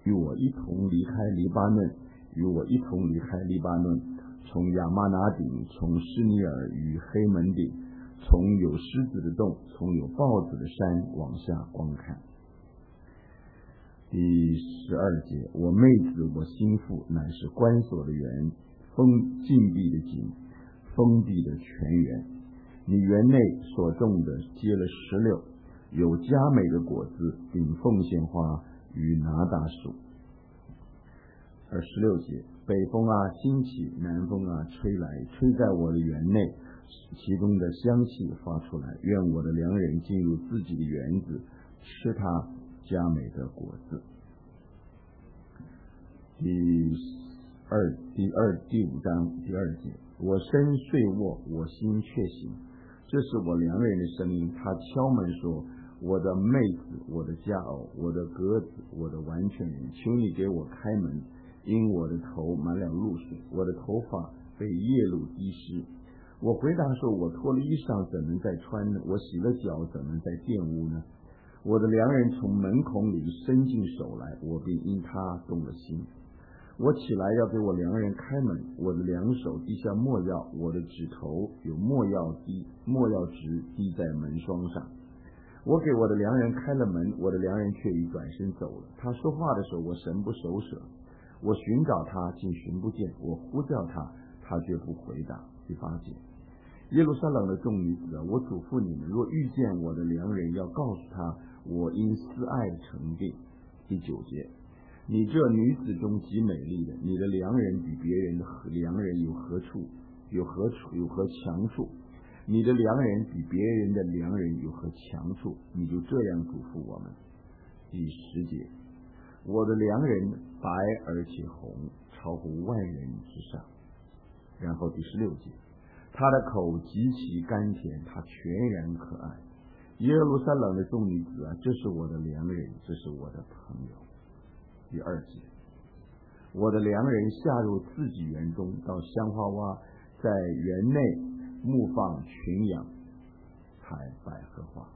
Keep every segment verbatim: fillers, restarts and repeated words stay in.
与我一同离开黎巴嫩，与我一同离开黎巴嫩，从亚玛拿顶，从施尼尔与黑门顶，从有狮子的洞，从有豹子的山往下观看。第十二节，我妹子，我心腹，乃是关锁的园，封禁闭的井，封闭的泉源。你园内所种的结了石榴，有佳美的果子，并凤仙花与拿大树。而十六节，北风啊兴起，南风啊吹来，吹在我的园内，其中的香气发出来，愿我的良人进入自己的园子，吃它佳美的果子。第二第二第五章第二节，我身睡卧，我心却醒，这是我良人的声音，他敲门说，我的妹子，我的佳偶，我的鸽子，我的完全人，求你给我开门，因我的头满了露水，我的头发被夜露滴湿。我回答说，我脱了衣裳怎能再穿呢？我洗了脚怎能再玷污呢？我的良人从门孔里伸进手来，我便因他动了心。我起来要给我良人开门，我的两手滴下没药，我的指头有没药滴没药汁滴在门霜上。我给我的良人开了门，我的良人却已转身走了。他说话的时候，我神不守舍。我寻找他，竟寻不见；我呼叫他，他却不回答。第八节，耶路撒冷的众女子啊，我嘱咐你们，若遇见我的良人，要告诉他，我因思爱成病。第九节，你这女子中极美丽的，你的良人比别人的良人有何处有何处有何强处？你的良人比别人的良人有何强处？你就这样嘱咐我们。第十节，我的良人白而且红，超乎万人之上。然后第十六节，他的口极其甘甜，他全然可爱。耶路撒冷的众女子啊，这是我的良人，这是我的朋友。第二节，我的良人下入自己园中，到香花洼，在园内牧放群羊，采百合花。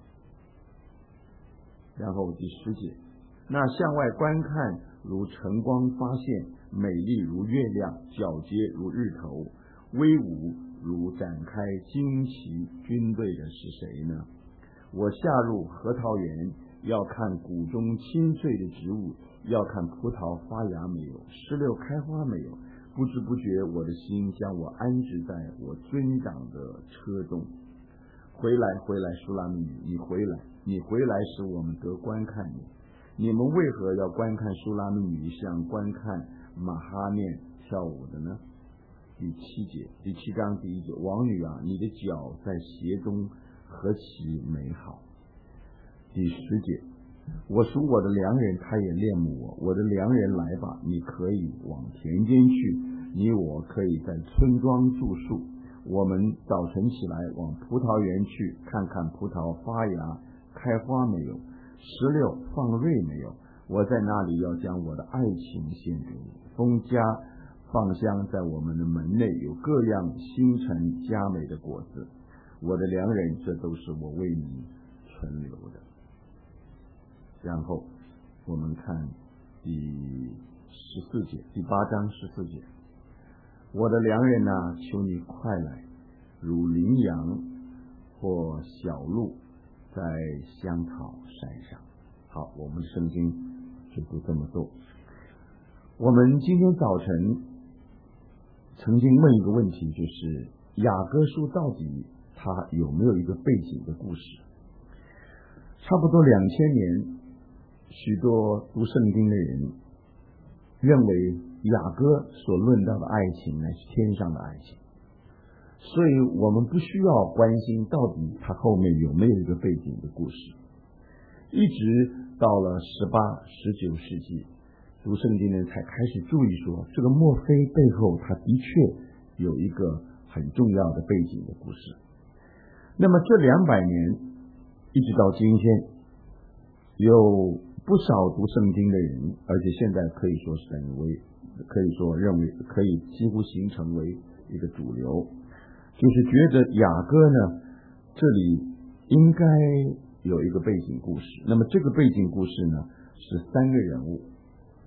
然后第十节，那向外观看，如晨光发现，美丽如月亮，皎洁如日头，威武如展开旌旗军队的是谁呢？我下入核桃园，要看谷中青翠的植物，要看葡萄发芽没有，石榴开花没有。不知不觉，我的心将我安置在我尊长的车中。回来，回来，书拉密女，你回来，你回来，使我们得观看你。你们为何要观看书拉密女，像观看马哈念跳舞的呢？第七节，第七章第一节，王女啊，你的脚在鞋中何其美好。第十节，我属我的良人，他也恋慕我。我的良人来吧，你可以往田间去，你我可以在村庄住宿。我们早晨起来往葡萄园去，看看葡萄发芽开花没有，石榴放蕊没有。我在那里要将我的爱情献给你。封家放香在我们的门内，有各样新陈佳美的果子。我的良人，这都是我为你存留的。然后我们看第十四节，第八章十四节，我的良人啊，求你快来，如羚羊或小鹿在香草山上。好，我们圣经就都这么做。我们今天早晨曾经问一个问题，就是雅歌书到底它有没有一个背景的故事？差不多两千年，许多读圣经的人认为雅歌所论到的爱情乃是天上的爱情，所以我们不需要关心到底它后面有没有一个背景的故事。一直到了十八、十九世纪，读圣经的人才开始注意说，这个墨菲背后他的确有一个很重要的背景的故事。那么这两百年一直到今天，有不少读圣经的人，而且现在可以说是认为，可以说认为可以几乎形成为一个主流，就是觉得雅歌呢，这里应该有一个背景故事。那么这个背景故事呢，是三个人物。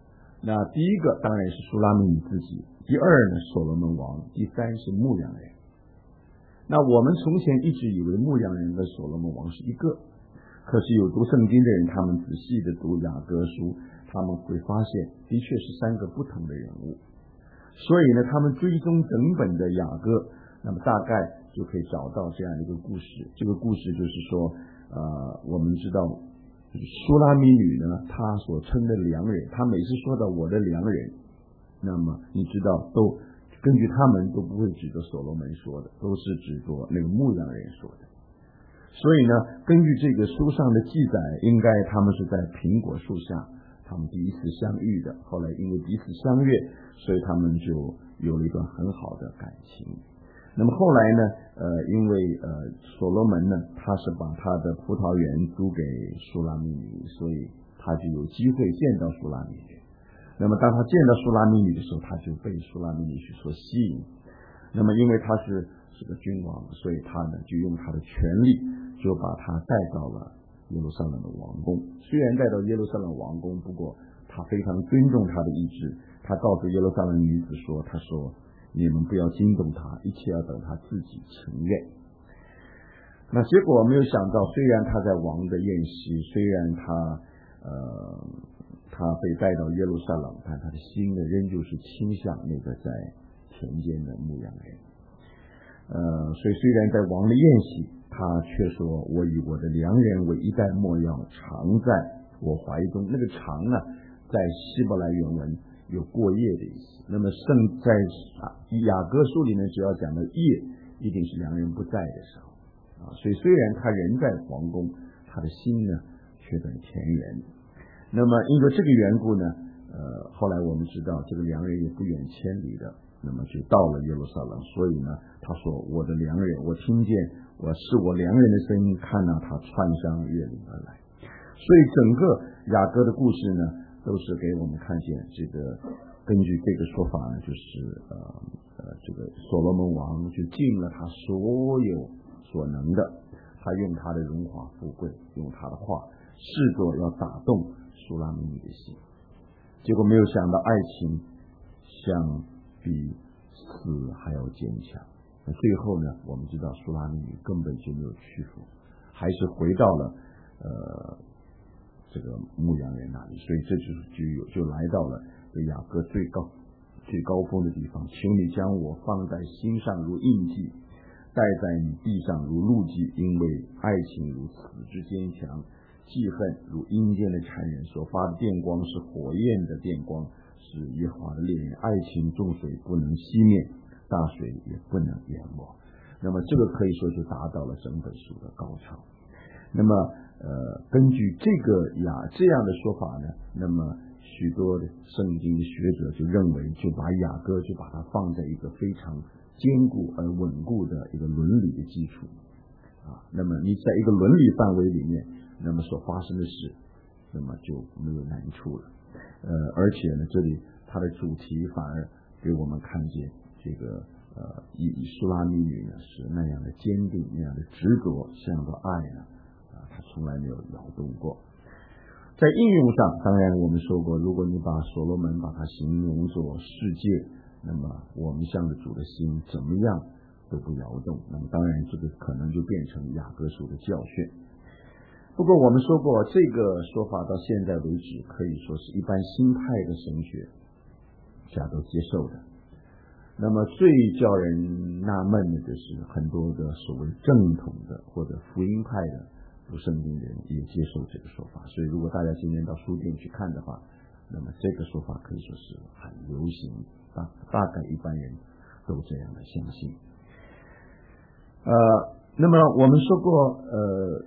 那第一个当然是苏拉密女自己，第二呢所罗门王，第三是牧羊人。那我们从前一直以为牧羊人和所罗门王是一个，可是有读圣经的人，他们仔细的读雅各书，他们会发现的确是三个不同的人物。所以呢，他们追踪整本的雅各，那么大概就可以找到这样的一个故事。这个故事就是说，呃，我们知道苏拉密女呢，她所称的良人，她每次说到我的良人，那么你知道都根据他们都不会指着所罗门说的，都是指着那个牧羊人说的。所以呢，根据这个书上的记载，应该他们是在苹果树下他们第一次相遇的，后来因为彼此相悦，所以他们就有了一段很好的感情。那么后来呢，呃，因为呃所罗门呢，他是把他的葡萄园租给苏拉密女，所以他就有机会见到苏拉密女。那么当他见到苏拉密女的时候，他就被苏拉密女所吸引。那么因为他是是个君王，所以他呢就用他的权力，就把他带到了耶路撒冷的王宫。虽然带到耶路撒冷王宫，不过他非常尊重他的意志。他告诉耶路撒冷女子说，他说你们不要惊动他，一切要等他自己情愿。那结果没有想到，虽然他在王的宴席，虽然他呃他被带到耶路撒冷，但他的心呢仍旧是倾向那个在田间的牧羊人。呃，所以虽然在王的宴席，他却说我以我的良人为一袋墨药藏在我怀中。那个藏呢，在希伯来原文有过夜的意思。那么圣在雅各书里面只要讲到夜，一定是良人不在的时候啊。所以虽然他人在皇宫，他的心呢却在田园。那么因为这个缘故呢，呃，后来我们知道这个良人也不远千里的，那么就到了耶路撒冷。所以呢，他说我的良人，我听见我是我良人的声音，看到他穿上越岭而来。所以整个雅各的故事呢，都是给我们看见这个，根据这个说法呢，就是呃呃，这个所罗门王就尽了他所有所能的，他用他的荣华富贵，用他的话，试着要打动苏拉密女的心。结果没有想到，爱情像比死还要坚强。那最后呢，我们知道苏拉密女根本就没有屈服，还是回到了呃这个牧羊人那里。所以这就是就有就来到了雅各最高最高峰的地方。求你将我放在心上如印记，带在你地上如路迹，因为爱情如死之坚强，记恨如阴间的残忍，所发的电光是火焰的电光，是耶和华的烈焰。爱情众水不能熄灭，大水也不能淹没。那么这个可以说是达到了整本书的高潮。那么呃，根据这个雅这样的说法呢，那么许多的圣经的学者就认为，就把雅各就把它放在一个非常坚固而稳固的一个伦理的基础啊。那么你在一个伦理范围里面，那么所发生的事，那么就没有难处了。呃，而且呢，这里它的主题反而给我们看见这个呃，以以苏拉密女呢是那样的坚定，那样的执着，这样的爱呢，啊，他从来没有摇动过。在应用上，当然我们说过，如果你把所罗门把它形容作世界，那么我们向着主的心怎么样都不摇动。那么当然这个可能就变成雅各书的教训。不过我们说过，这个说法到现在为止，可以说是一般新派的神学家都接受的。那么最叫人纳闷的就是很多的所谓正统的或者福音派的读圣经的人也接受这个说法。所以如果大家今天到书店去看的话，那么这个说法可以说是很流行，大大概一般人都这样的相信。呃，那么我们说过，呃，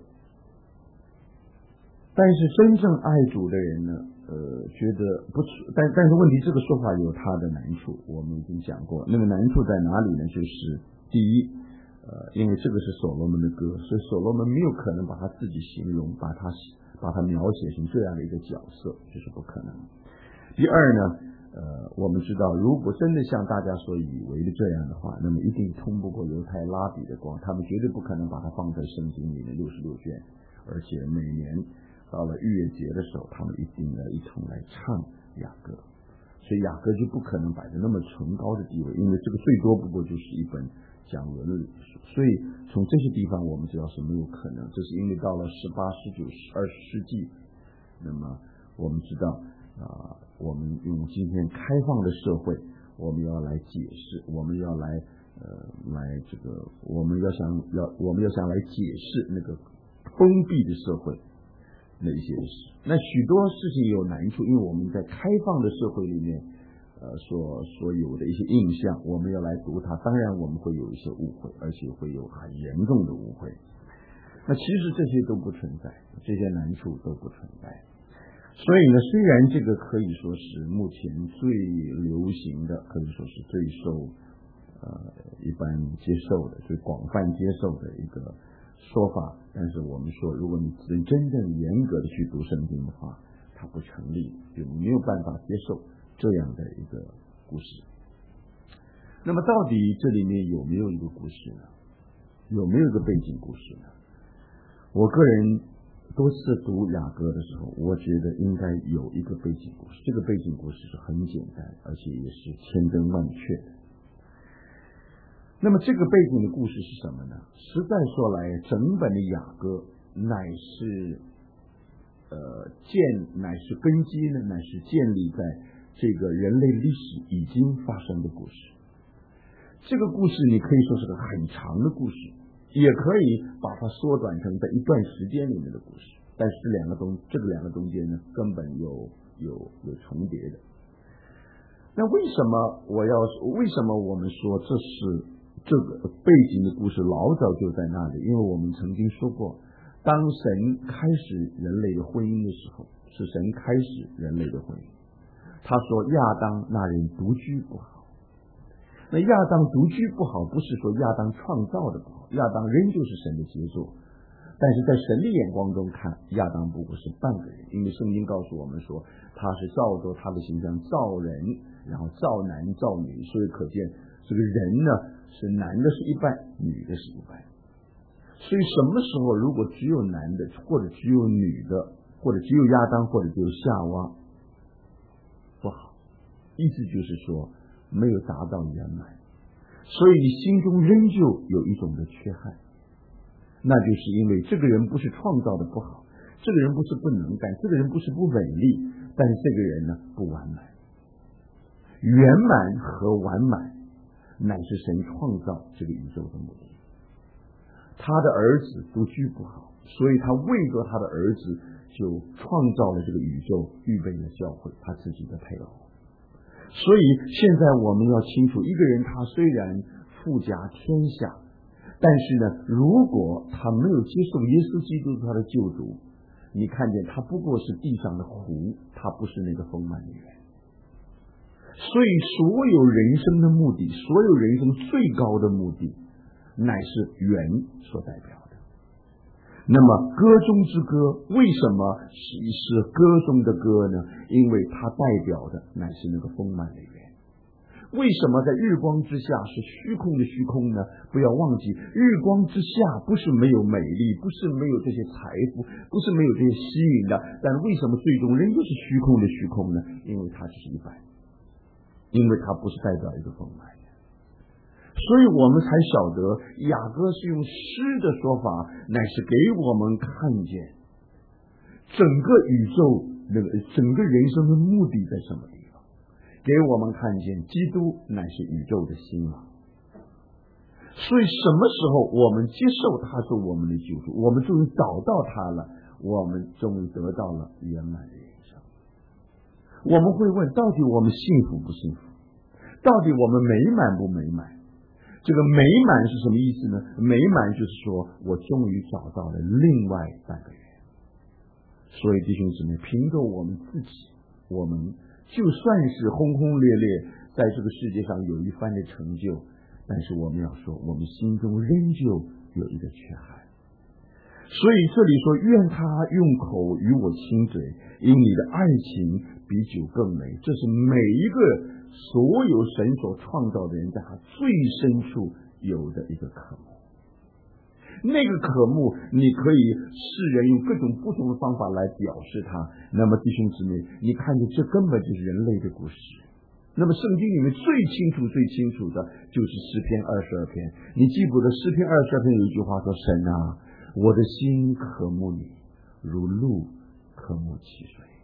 但是真正爱主的人呢，呃，觉得不，但但是问题，这个说法有它的难处，我们已经讲过。那个难处在哪里呢？就是第一，呃，因为这个是所罗门的歌，所以所罗门没有可能把他自己形容，把他把他描写成这样的一个角色，这是不可能。第二呢，呃，我们知道，如果真的像大家所以为的这样的话，那么一定通不过犹太拉比的光，他们绝对不可能把它放在圣经里面六十六卷，而且每年到了逾越节的时候，他们一定要一同来唱雅歌。 所以雅各就不可能摆在那么崇高的地位，因为这个最多不过就是一本讲伦理的书。所以从这些地方我们知道是没有可能，这是因为到了十八、十九、二十世纪，那么我们知道啊、呃，我们用今天开放的社会，我们要来解释，我们要来呃来这个，我们要想要我们要想来解释那个封闭的社会那一些事。那许多事情有难处，因为我们在开放的社会里面呃所所有的一些印象，我们要来读它，当然我们会有一些误会，而且会有很严重的误会。那其实这些都不存在，这些难处都不存在。所以呢，虽然这个可以说是目前最流行的，可以说是最受呃一般接受的、最广泛接受的一个说法，但是我们说，如果你真真正严格的去读圣经的话，它不成立，就没有办法接受这样的一个故事。那么到底这里面有没有一个故事呢？有没有一个背景故事呢？我个人多次读雅各的时候，我觉得应该有一个背景故事。这个背景故事是很简单，而且也是千真万确的。那么这个背景的故事是什么呢？实在说来，整本的雅各乃是呃建乃是根基呢，乃是建立在这个人类历史已经发生的故事。这个故事你可以说是个很长的故事，也可以把它缩短成在一段时间里面的故事，但是两个中这个两个中间呢，根本有有有重叠的。那为什么我要为什么我们说这是这个背景的故事老早就在那里？因为我们曾经说过，当神开始人类的婚姻的时候，是神开始人类的婚姻。他说亚当那人独居不好。那亚当独居不好，不是说亚当创造的不好，亚当仍旧是神的杰作。但是在神的眼光中看，亚当不过是半个人，因为圣经告诉我们说，他是照着他的形象造人，然后造男造女，所以可见这个人呢，是男的是一半，女的是一半。所以什么时候如果只有男的，或者只有女的，或者只有亚当，或者只有夏娃，不好，意思就是说没有达到圆满，所以你心中仍旧有一种的缺憾，那就是因为这个人不是创造的不好，这个人不是不能干，这个人不是不美丽，但是这个人呢不完满。圆满和完满乃是神创造这个宇宙的目的。他的儿子独居不好，所以他为着他的儿子就创造了这个宇宙，预备了教会他自己的配偶。所以现在我们要清楚，一个人他虽然富甲天下，但是呢，如果他没有接受耶稣基督他的救主，你看见他不过是地上的湖，他不是那个丰满的园。所以所有人生的目的，所有人生最高的目的，乃是园所代表的。那么歌中之歌为什么是歌中的歌呢？因为它代表的乃是那个丰满的园。为什么在日光之下是虚空的虚空呢？不要忘记，日光之下不是没有美丽，不是没有这些财富，不是没有这些吸引的，但为什么最终仍旧是虚空的虚空呢？因为它只是一半，因为它不是代表一个丰满。所以我们才晓得雅各是用诗的说法，乃是给我们看见整个宇宙那个整个人生的目的在什么地方，给我们看见基督乃是宇宙的新郎。所以什么时候我们接受他做我们的救主，我们终于找到他了，我们终于得到了圆满的人生。我们会问，到底我们幸福不幸福？到底我们美满不美满？这个美满是什么意思呢？美满就是说我终于找到了另外半个人。所以弟兄姊妹，凭着我们自己，我们就算是轰轰烈烈在这个世界上有一番的成就，但是我们要说，我们心中仍旧有一个缺憾。所以这里说，愿他用口与我亲嘴，因你的爱情比酒更美。这是每一个所有神所创造的人在他最深处有的一个渴慕。那个渴慕你可以世人用各种不同的方法来表示它。那么弟兄姊妹，你看见这根本就是人类的故事， 那么圣经里面最清楚最清楚的就是诗篇二十二篇。你记不得诗篇二十二篇有一句话说，神啊，我的心渴慕你，如鹿渴慕其水。